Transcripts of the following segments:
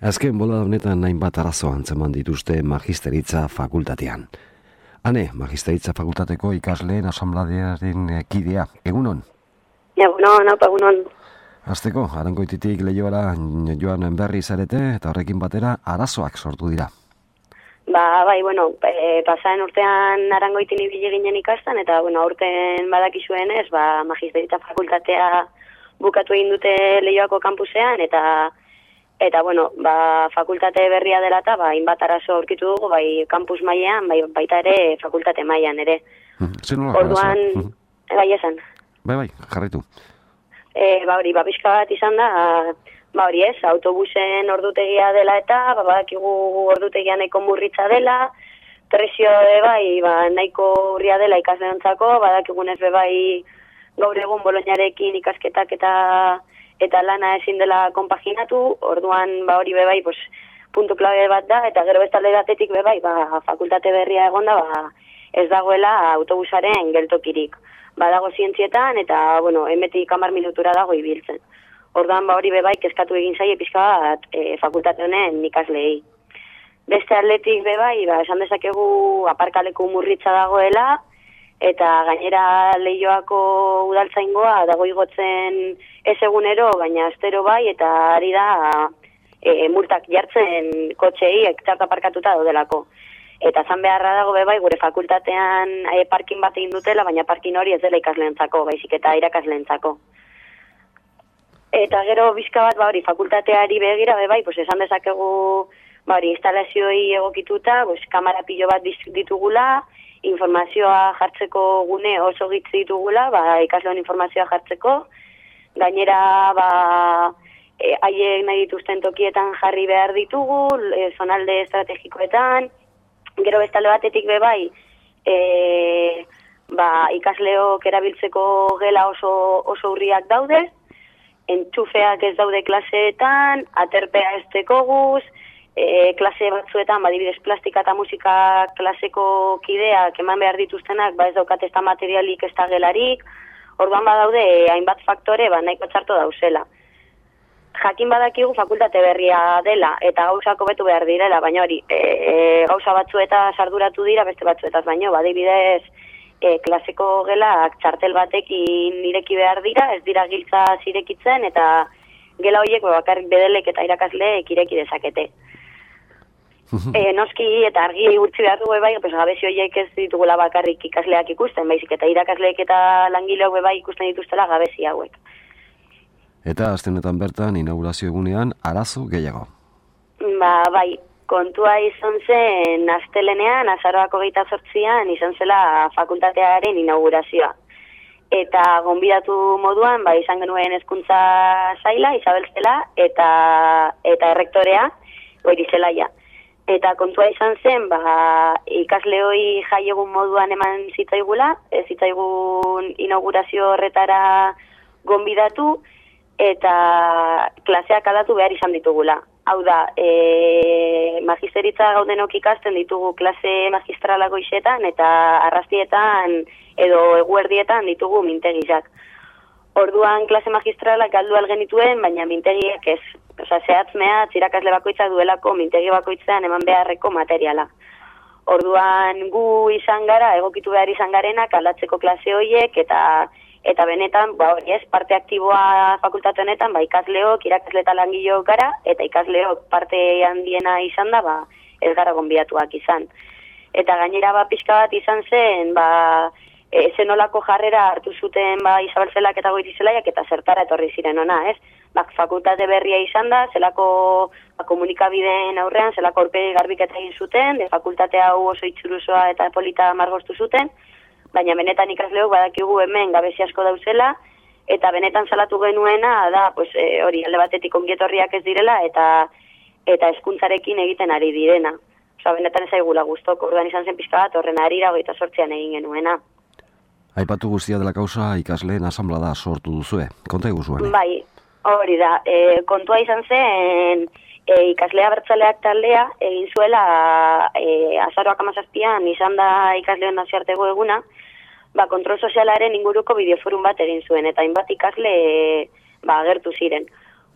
Azken bola honetan hainbat arazo antzeman dituzte magisteritza fakultatean. Hane, magisteritza fakultateko ikasleen asanbladearen kidea. Egunon? Egunon, egunon. Azteko, Arangoititik Leioara joan berri zarete eta horrekin batera arazoak sortu dira. Pasaren urtean Arangoitin ibili ginen ikasten eta, aurten badakizuenez, magisteritza fakultatea bukatu egin dute Leioako kampusean eta fakultate berria dela eta hainbat arazo aurkitu dugu, bai kampus mailean, baita ere fakultate mailean ere. Orduan, bai esan. Bai, jarraitu. Pixka bat izan da, autobusen ordutegia dela eta, badakigu ordutegia nahiko murritza dela, prezio nahiko urria dela ikasleontzako, badakigunez gaur egun Bolognarekin ikasketak eta lana ezin dela konpaginatu, orduan puntu klabe bat da, eta gero bestalde batetik fakultate berria egonda, ez dagoela autobusaren geltokirik. Badago zientzietan, eta, emetik 10 minutura dago ibiltzen. Orduan, kezkatu egin zaie pixka bat fakultate honen ikasleei. Beste atletik esan dezakegu aparkaleku murritza dagoela, eta gainera Leioako udaltzaingoa dago igotzen ez egunero, baina astero eta ari da multak jartzen kotxeei txarto aparkatuta daudelako. Eta zan beharra dago gure fakultatean parkin bat egin dutela, baina parkin hori ez dela ikasleentzako, baizik eta irakasleentzako. Eta gero bizka bat fakultateari begira esan dezakegu instalazioei egokituta, kamara pilo bat ditugula, informazioa jartzeko gune oso gitz ditugula, ikasleon informazioa jartzeko. Gainera, haiek nahi dituzten tokietan jarri behar ditugu, zonalde estrategikoetan. Gero bestalde batetik ikasleok erabiltzeko gela oso urriak daude, entxufeak ez daude klaseetan, aterpea ez dekoguz, klase batzuetan, adibidez plastika eta musika klaseko kideak eman behar dituztenak, ez daukat ez da materialik, ez da gelarik, orduan badaude hainbat faktore nahiko txarto dauzela. Jakin badakigu fakultate berria dela eta gauzak hobetu behar direla, baina hori, gauza batzueta sarduratu dira, beste batzuetaz baino, adibidez klaseko gelak txartel batekin ireki behar dira, ez dira giltza zirekitzen eta gela horiek bakarrik bedelek eta irakasleek ireki dezakete. Noski eta argi urtzi behar dugu gabezi horiek ez ditugula bakarrik ikasleak ikusten, baizik eta irakasleek eta langileok ikusten dituztela gabezi hauek. Eta astenetan bertan, inaugurazio egunean, arazo gehiago. Kontua izan zen astelenean, azaroako 28an, izan zela fakultatearen inaugurazioa. Eta gonbidatu moduan, izan genuen hezkuntza saila, Isabel Zela, eta errektorea, Goirizelaia. Eta kontua izan zen, ikasleoi jaiegun moduan eman zitzaigula, zitzaigun inaugurazio horretara gonbidatu, eta klaseak aldatu behar izan ditugula. Hau da, magisteritza gaudenok ikasten ditugu klase magistrala goizetan eta arrastietan edo eguerdietan ditugu mintegizak. Orduan klase magistralak galdu algenituen, baina mintegiek ez. Zehatz mehatz irakasle bakoitza duelako mintegi bakoitzean eman beharreko materiala. Orduan gu izan gara, egokitu behar izan garenak aldatzeko klase horiek eta benetan, parte aktiboa fakultate honetan, ikasleok, irakasle eta langileok gara, eta ikasleok parte handiena izan da, ez gara gonbidatuak izan. Eta gainera pixka bat izan zen, zenolako jarrera hartu zuten Isabel Zelak eta Goirizelaiak eta zertara etorri ziren ona, ez? Fakultate berria izan da, zelako komunikabideen aurrean, zelako aurpegi garbiketa egin zuten, fakultate hau oso itxuruzoa eta polita margostu zuten, baina benetan ikasleok badakigu hemen gabezi asko dauzela, eta benetan salatu genuena da, hori alde batetik ongietorriak ez direla, eta hezkuntzarekin egiten ari direna. Benetan ez aigula guztok, orduan izan zen pixka bat, horren arira 28an egin genuena. Aipatu guztia dela kausa ikasleen asanblada sortu duzue. Konta eguzuen. Hori da. Kontua izan zen ikaslea bertzaleak taldea egin zuela azaroak 17an izan da ikasleon nazioarteko eguna, kontrol sozialaren inguruko bideoforum bat egin zuen, eta hainbat ikasle agertu ziren.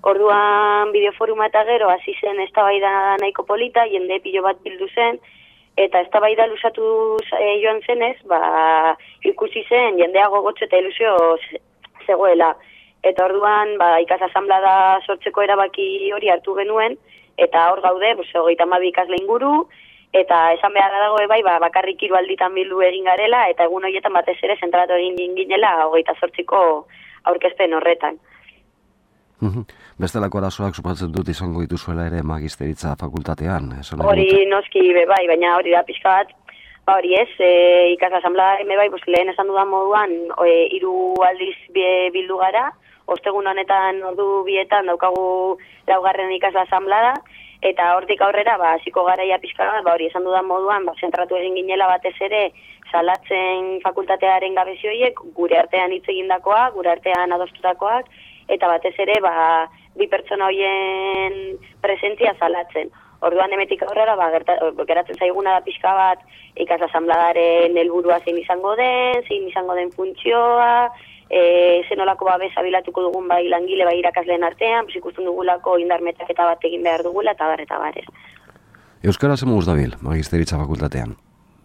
Orduan bideoforuma eta gero hasi zen eztabaida nahiko polita, jende pilo bat bildu zen, eta eztabaida luzatu joan zenez, ikusi zen jendea gogotxo eta ilusio zegoela. Eta orduan ikas asanblada sortzeko erabaki hori hartu genuen, eta hor gaude, 32 ikasle inguru, eta esan beharra dago bakarrik 3 alditan bildu egin garela, eta egun horietan batez ere zentratu egin ginela 28ko aurkezpen horretan. Bestelako arazoak supatzen dut izango dituzuela ere magisteritza fakultatean. Hori noski baina hori da pixka bat, hori ez, ikas asanbladaren lehen esan dudan moduan 3 aldiz bildu gara, ostegun honetan ordu 2etan daukagu 4. ikas asanblada, eta hortik aurrera hasiko garaia pixka bat, hori esan dudan moduan zentratu egin ginela batez ere salatzen fakultatearen gabezioiek, gure artean hitz egindakoa, gure artean adostutakoak, eta batez ere bi pertsona horien presentzia salatzen. Orduan hemetik aurrera geratzen zaiguna da pixka bat ikas asanbladaren helburua zein izango den funtzioa, zenolako babesa bilatuko dugun langile irakasleen artean, ikusten dugulako indarmetaketa bat egin behar dugula, eta bar ez. Euskara zer moduz dabil magisteritza fakultatean?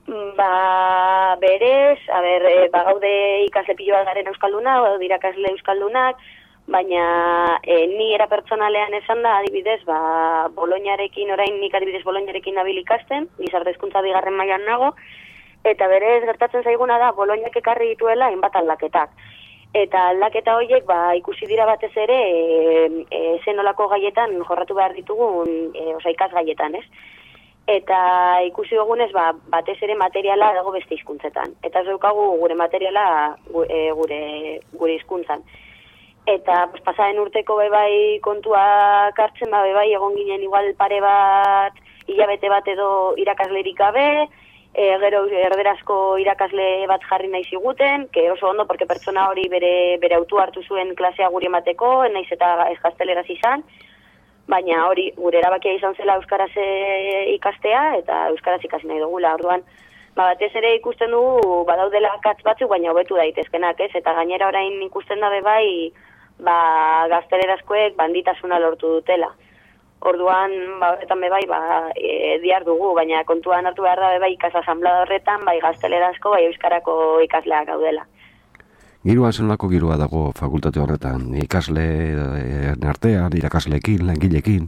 Berez, gaude ikasle pilo bat garen euskalduna, gaude irakasle euskaldunak, baina ni era pertsonalean esan da, adibidez, Bolognarekin, orain nik adibidez Bolognarekin nabil ikasten, gizarte hezkuntza 2. mailan nago, eta berez gertatzen zaiguna da, Bolognak ekarri dituela hainbat aldaketak. Eta aldaketa horiek ikusi dira batez ere zenolako gaietan jorratu behar ditugun, ikasgaietan, ez? Eta ikusi dugunez, batez ere materiala dago beste hizkuntzetan. Eta ez daukagu gure materiala gure hizkuntzan. Eta pasaren urteko kontuak hartzen, egon ginen igual pare bat, hilabete bat edo irakaslerik gabe, gero erderazko irakasle bat jarri nahi ziguten, que oso ondo, porque pertsona hori bere autu hartu zuen klasea guri emateko, naiz eta ez gazteleraz izan, baina hori gure erabakia izan zela euskaraz ikastea, eta euskaraz ikasi nahi dugula. Orduan, batez ere ikusten dugu, badaudela akats batzuk, baina hobetu daitezkenak, ez? Eta gainera orain ikusten da gaztelerazkoek banditasuna lortu dutela. Orduan, horretan diar dugu, baina kontuan hartu behar da ikas asanblada horretan, gaztelerazko, euskarako ikasleak gaudela. Giroan zenolako giroa dago fakultate horretan? Ikasle artean, irakasleekin, langileekin?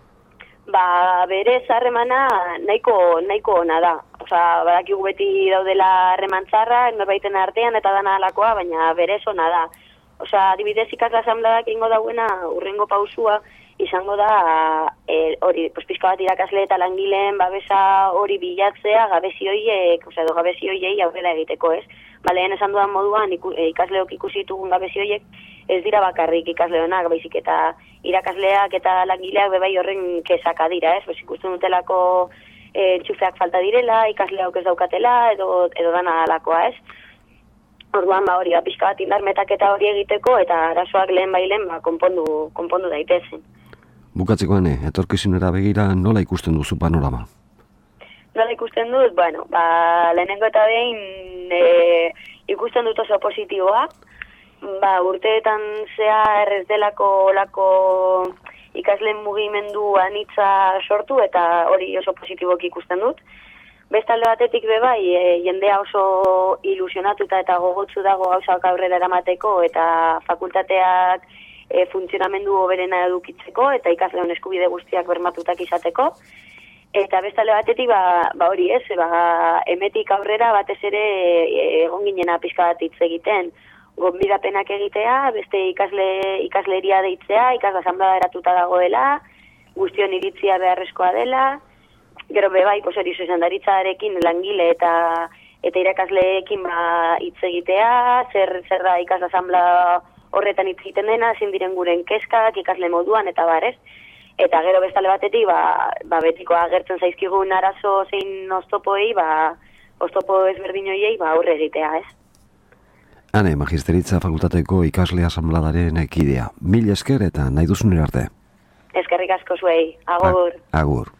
Berez harremana nahiko ona da. Badakigu beti daudela harremantzarra, norbaiten artean eta dana alakoa, baina berez ona da. Adibidez ikasle asanbladak egingo dauena urrengo pausua, izango da hori, pixka bat irakasle eta langileen babesa hori bilatzea gabezioiek, edo gabezioiei aurrera egiteko, ez? Lehen esan dudan moduan ikasleok ikusi ditugun gabezioiek ez dira bakarrik ikasleonak, baizik eta irakasleak eta langileak horren kezaka dira, ez? Ikusten dutelako txufeak falta direla, ikasleok ez daukatela, edo dana alakoa, ez? Orduan, hori, pixka bat indarmetaketa hori egiteko, eta arazoak lehen konpondu daitezen. Bukatzeko etorkizunera begira nola ikusten duzu panorama? Nola ikusten dut? Lehenengo eta behin ikusten dut oso positiboa. Urteetan zehar ez delako ikasleen mugimendu anitza sortu, eta hori oso positiboki ikusten dut. Bestalde batetik jendea oso ilusionatuta eta gogotsu dago gauzak aurrera eramateko, eta fakultateak funtzionamendu hoberena edukitzeko, eta ikasleon eskubide guztiak bermatutak izateko. Eta bestalde batetik, hori ez, emetik aurrera batez ere egon ginena pixka bat hitz egiten, gonbidapenak egitea, beste ikasleria deitzea, ikasle asanblada eratuta dagoela, guztion iritzia beharrezkoa dela, gero hori zuzendaritzarekin langile eta irakasleekin hitz egitea, zer da ikasle asanblada horretan hitz egiten dena, zein diren guren kezkak, ikasle moduan eta barez. Eta gero bestale batetik, betiko agertzen zaizkigun arazo zein oztopoei, oztopo ezberdin horiei aurre egitea, ez? Ane, magisteritza fakultateko ikasle asanbladaren kidea. Mil esker eta nahi duzun arte. Eskerrik asko zuei. Agur. Agur.